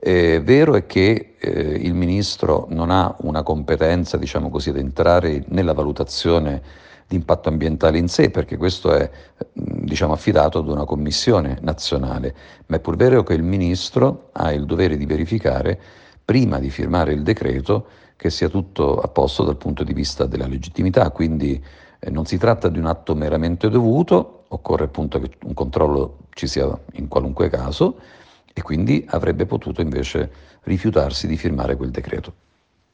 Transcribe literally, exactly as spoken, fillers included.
Eh, vero è che eh, il Ministro non ha una competenza, diciamo così, ad entrare nella valutazione di impatto ambientale in sé, perché questo è mh, diciamo, affidato ad una commissione nazionale, ma è pur vero che il Ministro ha il dovere di verificare, prima di firmare il decreto, che sia tutto a posto dal punto di vista della legittimità, quindi eh, non si tratta di un atto meramente dovuto, occorre appunto che un controllo ci sia in qualunque caso, e quindi avrebbe potuto invece rifiutarsi di firmare quel decreto.